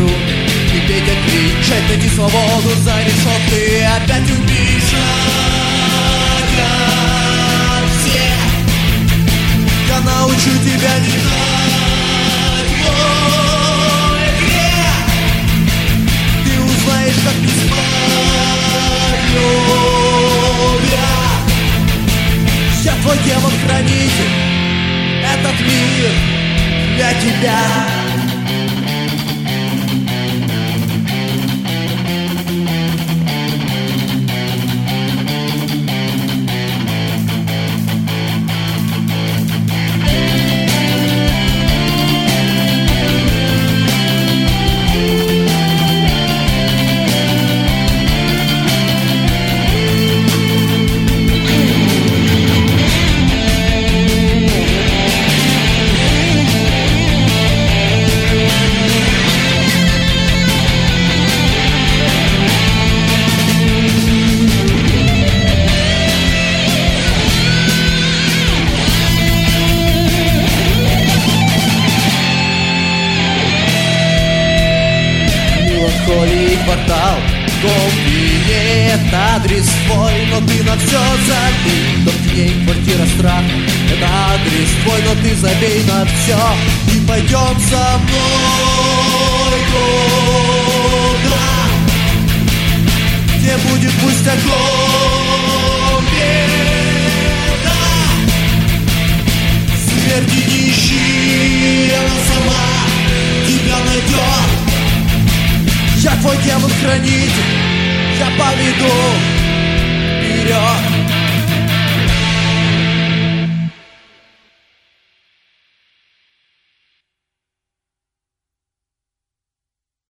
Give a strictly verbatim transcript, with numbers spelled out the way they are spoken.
Не петь, а кричать, найти свободу за решеткой. Опять убежать от всех. Я научу тебя не знать мой грех. Ты узнаешь, как не спать, любя. Я твой демон-хранитель, этот мир для тебя. Квартал, комбинет, адрес твой, но ты на все забей. Дом теней, квартира, страх, это адрес твой, но ты забей на все. И пойдем со мной туда, где будет пусть огонь.